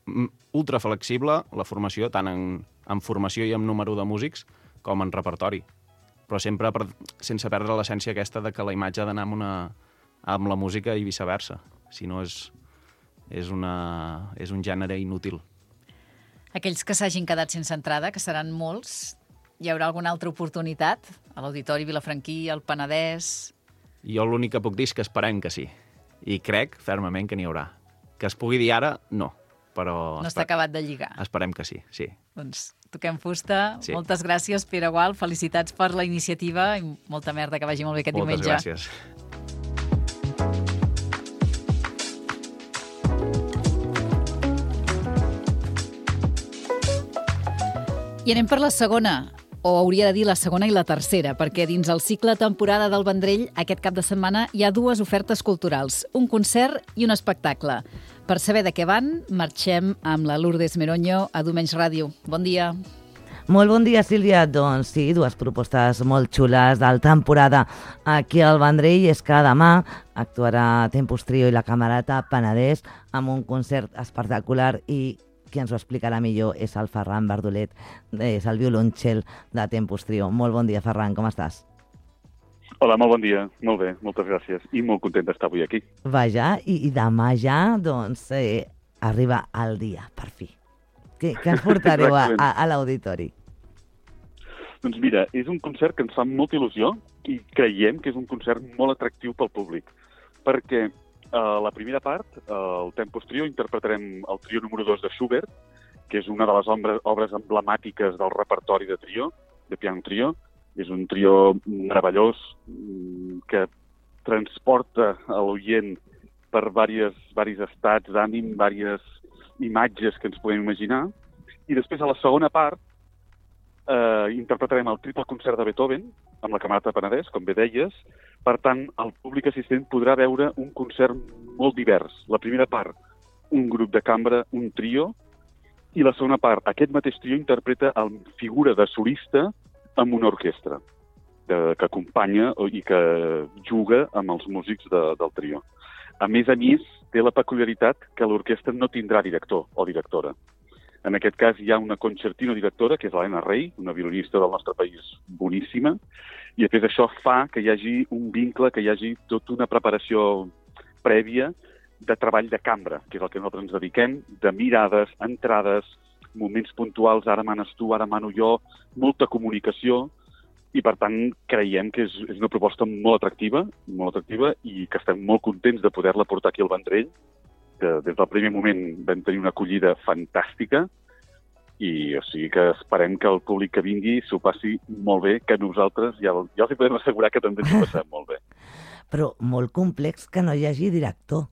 ultra flexible la formació, tant en, en formació i en número de músics com en repertori. Però sempre per, sense perdre l'essència aquesta de que la imatge ha d'anar amb, una, amb la música i viceversa. Si no, és, és, una, és un gènere inútil. Aquells que s'hagin quedat sense entrada, que seran molts, hi haurà alguna altra oportunitat? A l'Auditori Vilafranquí, al Penedès... Jo l'únic que puc dir és que esperem que sí. I crec fermament que n'hi haurà. Que es pugui dir ara, no. Però no està acabat de lligar. Esperem que sí, sí. Doncs toquem fusta. Sí. Moltes gràcies, Pere Gual. Felicitats per la iniciativa i molta merda, que vagi molt bé aquest Moltes diumenge. gràcies. I anem per la segona, o hauria de dir la segona i la tercera, perquè dins el cicle temporada del Vendrell aquest cap de setmana hi ha dues ofertes culturals, un concert i un espectacle. Per saber de què van, marxem amb la Lourdes Meroño a Domenys Ràdio. Bon dia. Molt bon dia, Sílvia. Doncs sí, dues propostes molt xules del temporada aquí al Vendrell. És que demà actuarà Tempus Trio i la Camerata Penedès amb un concert espectacular i qui ens ho explicarà millor és el Ferran Bardolet, és el violoncel de Tempus Trio. Molt bon dia, Ferran, com estàs? Hola, molt bon dia. Molt bé, moltes gràcies. I molt content d'estar avui aquí. Vaja, i, i demà ja, doncs, eh, arriba el dia, per fi. Què, què ens portareu a, a, a l'auditori? Doncs mira, és un concert que ens fa molta il·lusió i creiem que és un concert molt atractiu pel públic, perquè a la primera part, el Tempus Trio, interpretarem el trio número dos de Schubert, que és una de les obres, obres emblemàtiques del repertori de trio, de piano trio. És un trio meravellós que transporta a l'oient per diversos, diversos estats d'ànim, diverses imatges que ens podem imaginar. I després, a la segona part, eh, interpretarem el triple concert de Beethoven, amb la Camerata Penedès, com bé deies. Per tant, el públic assistent podrà veure un concert molt divers. La primera part, un grup de cambra, un trio, i la segona part, aquest mateix trio interpreta la figura de solista amb una orquestra de, que acompanya i que juga amb els músics de, del trio. A més a més, té la peculiaritat que l'orquestra no tindrà director o directora. En aquest cas hi ha una concertino directora, que és l'Helena Rey, una violinista del nostre país boníssima, i després això fa que hi hagi un vincle, que hi hagi tota una preparació prèvia de treball de cambra, que és el que nosaltres ens dediquem, de mirades, entrades, moments puntuals, ara manes tu, ara mano jo, molta comunicació, i per tant creiem que és, és una proposta molt atractiva, molt atractiva, i que estem molt contents de poder-la portar aquí al Vendrell, que des del primer moment vam tenir una acollida fantàstica, i o sigui que esperem que el públic que vingui s'ho passi molt bé, que nosaltres ja, ja els podem assegurar que també ens ho passem molt bé. Però molt complex que no hi hagi director.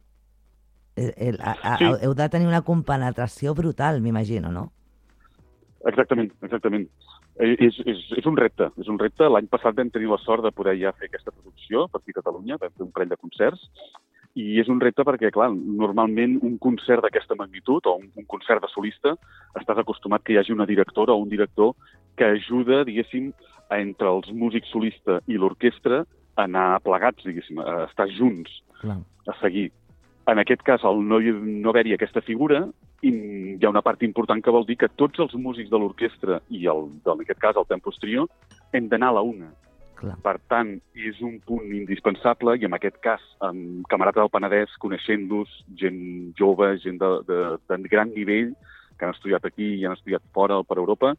El, el, a, a, sí. Heu de tenir una compenetració brutal, m'imagino, no? Exactament, exactament. És, és, és un repte, és un repte. L'any passat vam tenir la sort de poder ja fer aquesta producció per aquí a Catalunya, vam fer un parell de concerts, i és un repte perquè, clar, normalment un concert d'aquesta magnitud o un, un concert de solista estàs acostumat que hi hagi una directora o un director que ajuda, diguéssim, a, entre els músics solista i l'orquestra a anar plegats, diguéssim, a estar junts, clar, a seguir. En aquest cas, al no, no haver-hi aquesta figura, hi ha una part important que vol dir que tots els músics de l'orquestra i, el, en aquest cas, el Tempus Trio, hem d'anar a la una. clar. Per tant, és un punt indispensable i en aquest cas, amb Camerata del Penedès, coneixent-los, gent jove, gent de, de, de gran nivell, que han estudiat aquí i han estudiat fora per Europa,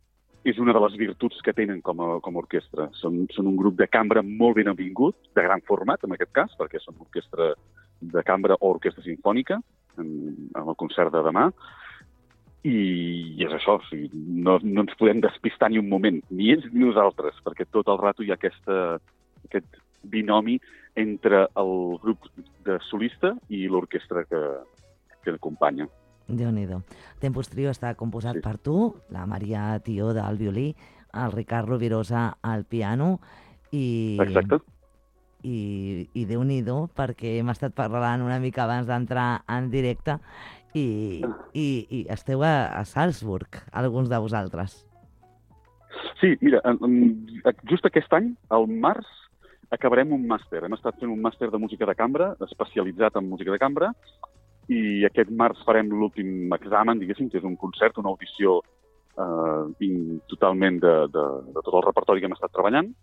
és una de les virtuts que tenen com a, com a orquestra. Són, són un grup de cambra molt ben avingut, de gran format en aquest cas, perquè són orquestra de cambra o orquestra sinfònica, en, en el concert de demà, i, i és això, o sigui, no, no ens podem despistar ni un moment, ni ells ni nosaltres, perquè tot el rato hi ha aquesta, aquest binomi entre el grup de solista i l'orquestra que, que acompanya. Déu-n'hi-do. Tempus Trio està composat Sí. per tu, la Maria Tió del violí, el Ricard Rovirosa al piano i... Exacte. I, i Déu-n'hi-do, perquè hem estat parlant una mica abans d'entrar en directe i, i, i esteu a, a Salzburg, alguns de vosaltres. Sí, mira, en- en- just aquest any, al març, acabarem un màster. Hem estat fent un màster de música de cambra, especialitzat en música de cambra, i aquest març farem l'últim examen, diguéssim, que és un concert, una audició eh, totalment de, de, de tot el repertori que hem estat treballant.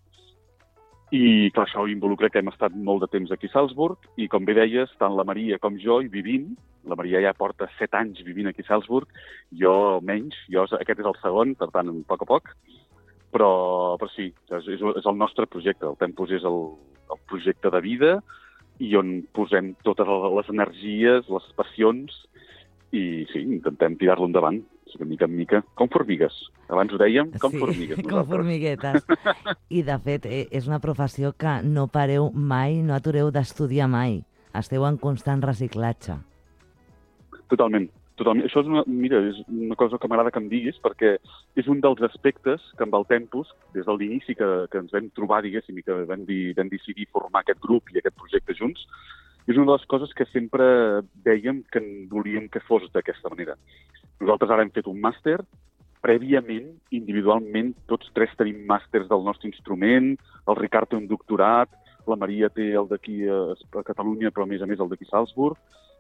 I, clar, això involucra que hem estat molt de temps aquí a Salzburg i, com bé deies, tant la Maria com jo hi vivim. La Maria ja porta set anys vivint aquí a Salzburg, jo menys, jo, aquest és el segon, per tant, a poc a poc. Però, però sí, és, és el nostre projecte. El Tempus és el, el projecte de vida i on posem totes les energies, les passions i, sí, intentem tirar-lo endavant, de mica en mica, com formigues. Abans ho dèiem, com sí, formigues. Com formiguetes. I, de fet, és una professió que no pareu mai, no atureu d'estudiar mai. Esteu en constant reciclatge. Totalment. Totalment. Això és una, mira, és una cosa que m'agrada que em diguis, perquè és un dels aspectes que amb el Tempus, des de l'inici que, que ens vam trobar, diguéssim, i que vam, dir, vam decidir formar aquest grup i aquest projecte junts, és una de les coses que sempre dèiem que volíem que fos d'aquesta manera. Nosaltres ara hem fet un màster, prèviament, individualment, tots tres tenim màsters del nostre instrument, el Ricard té un doctorat, la Maria té el d'aquí a, a Catalunya, però a més a més el d'aquí a Salzburg,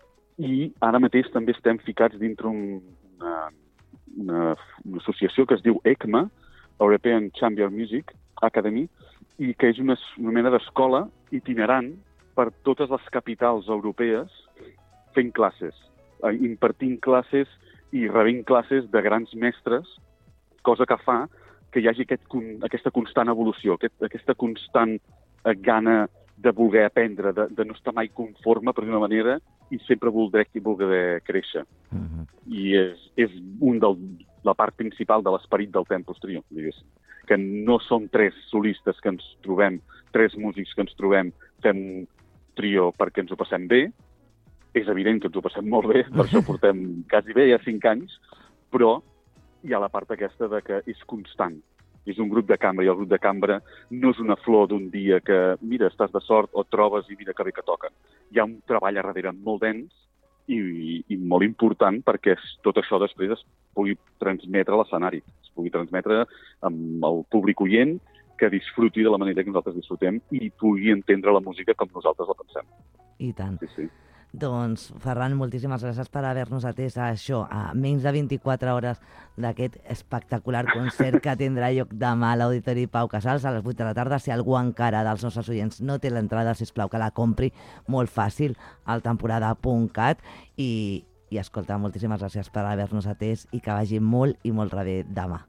i ara mateix també estem ficats dintre un, una, una, una associació que es diu ECMA, European Chamber Music Academy, i que és una, una mena d'escola itinerant per totes les capitals europees fent classes, impartint classes i rebent classes de grans mestres, cosa que fa que hi hagi aquest, aquesta constant evolució, aquest, aquesta constant gana de voler aprendre, de, de no estar mai conforme, per d'una manera, i sempre voldré, voler créixer. Uh-huh. I és, és un del, la part principal de l'esperit del Tempus Trio, diguéssim. Que no som tres solistes que ens trobem, tres músics que ens trobem, fem trio perquè ens ho passem bé. És evident que ens ho passem molt bé, per això portem quasi bé, ja cinc anys, però hi ha la part aquesta de que és constant. És un grup de cambra, i el grup de cambra no és una flor d'un dia que, mira, estàs de sort o et trobes i mira que bé que toca. Hi ha un treball a darrere molt dens i, i, i molt important perquè tot això després es pugui transmetre a l'escenari, es pugui transmetre amb el públic oient, que disfruti de la manera que nosaltres disfrutem i pugui entendre la música com nosaltres la pensem. I tant. Sí, sí. Doncs, Ferran, moltíssimes gràcies per haver-nos atès a això, a menys de vint-i-quatre hores d'aquest espectacular concert que tindrà lloc demà a l'Auditori Pau Casals a les vuit de la tarda. Si algú encara dels nostres oients no té l'entrada, sisplau que la compri, molt fàcil, al temporada punt cat. I, i escolta, moltíssimes gràcies per haver-nos atès i que vagi molt i molt bé demà.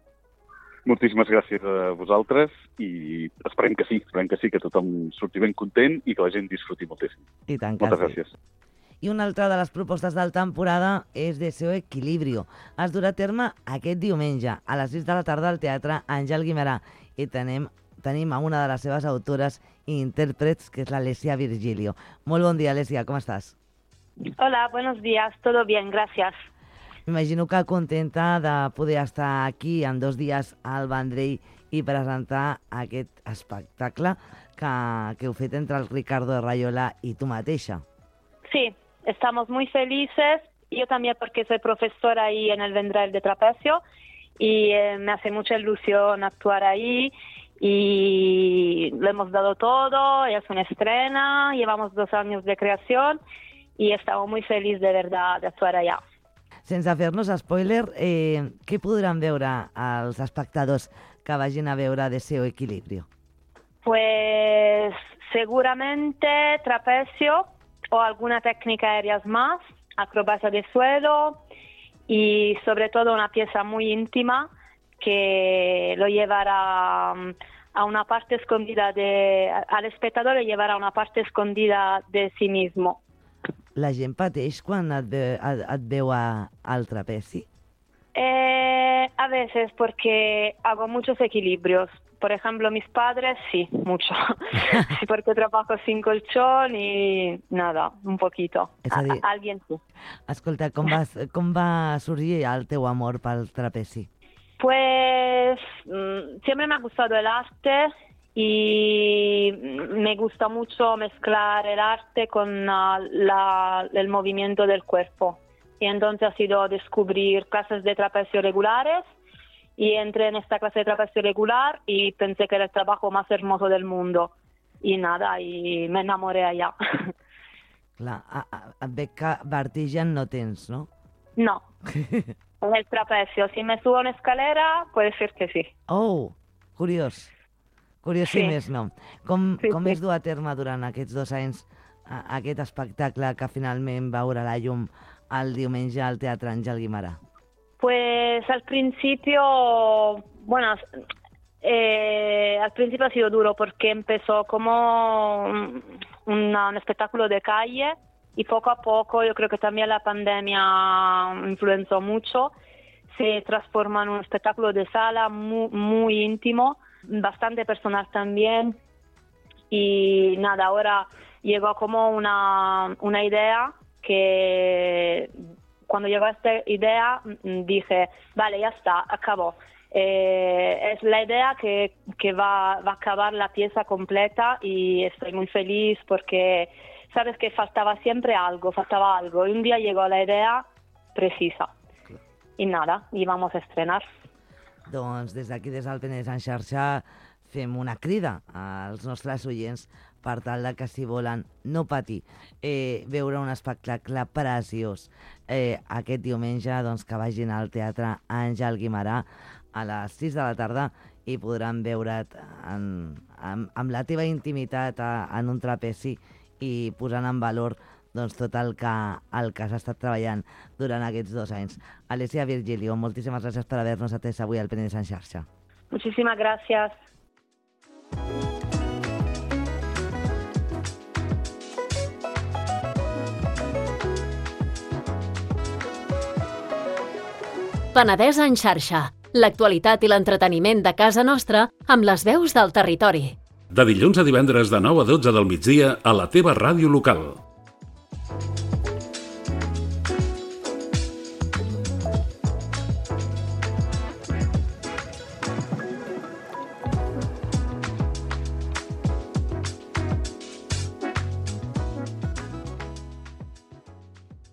Moltíssimes gràcies a vosaltres i esperem que sí, esperem que sí, que tothom surti ben content i que la gent disfruti moltíssim. I tant que Moltes sí. gràcies. I una altra de les propostes del temporada és Deseo Equilibrio. Es durà a terme aquest diumenge a les sis de la tarda al Teatre Àngel Guimerà i tenim, tenim a una de les seves autores i intèrprets, que és l'Alessia Virgilio. Molt bon dia, Alessia, com estàs? Hola, buenos días, todo bien, gracias. M'imagino que contenta de poder estar aquí en dos dies al Vendrell i presentar aquest espectacle que, que heu fet entre el Ricardo Rayola i tu mateixa. Sí, estamos muy felices, yo también porque soy profesora ahí en el Vendrell de Trapecio y eh, me hace mucha ilusión actuar ahí y lo hemos dado todo, es una estrena, llevamos dos años de creación y estamos muy felices de verdad de actuar allá. Sense fer-nos spoiler, eh, què podran veure els espectadors que vagin a veure Deseo Equilibrio? Pues seguramente trapecio o alguna técnica aérea más, acrobacia de suelo y sobre todo una pieza muy íntima que lo llevará a una parte escondida de, al espectador le llevará a una parte escondida de sí mismo. La gent pateix quan et, ve, et, et veu a, al trapezi? Eh, a veces porque hago muchos equilibrios. Por ejemplo, mis padres, sí, mucho. Sí, porque trabajo sin colchón y nada, un poquito. És a dir, a, alguien sí. Escolta, com va, com va sorgir el teu amor pel trapezi? Pues mmm, siempre me ha gustado el arte y me gusta mucho mezclar el arte con uh, la, el movimiento del cuerpo. Y entonces ha sido descubrir clases de trapecio regulares y entré en esta clase de trapecio regular y pensé que era el trabajo más hermoso del mundo. Y nada, y me enamoré allá. Clar, a, a, a beca vertigen no tens, no? No, en el trapecio. Si me subo una escalera, puede ser que sí. Oh, curiós. Curiós sí. I més no. Com, sí, com sí. es dur a terme durant aquests dos anys a, aquest espectacle que finalment veurà la llum el diumenge al Teatre Àngel Guimerà? Pues al principio, bueno, eh, al principio ha sido duro porque empezó como un, una, un espectáculo de calle y poco a poco yo creo que también la pandemia influenció mucho. Se transforma en un espectáculo de sala muy, muy íntimo, bastante personal también. Y nada, ahora llegó como una, una idea que cuando llegó esta idea dije, vale, ya está, acabó. Eh, es la idea que, que va, va a acabar la pieza completa y estoy muy feliz porque sabes que faltaba siempre algo, faltaba algo. Y un día llegó la idea precisa. I nada, i vamos a estrenar. Doncs des d'aquí, des del Penedès en xarxa, fem una crida als nostres oients per tal de que si volen no patir, eh, veure un espectacle preciós eh, aquest diumenge, doncs que vagin al Teatre Àngel Guimerà a les sis de la tarda i podran veure't en, en, amb la teva intimitat a, en un trapezi i posant en valor doncs, tot el que, el que s'ha estat treballant durant aquests dos anys. Alessia Virgilio, moltíssimes gràcies per haver-nos atès avui al Penedès en xarxa. Muchísimas gracias. Penedès en xarxa. L'actualitat i l'entreteniment de casa nostra amb les veus del territori. De dilluns a divendres de nou a dotze del migdia a la teva ràdio local.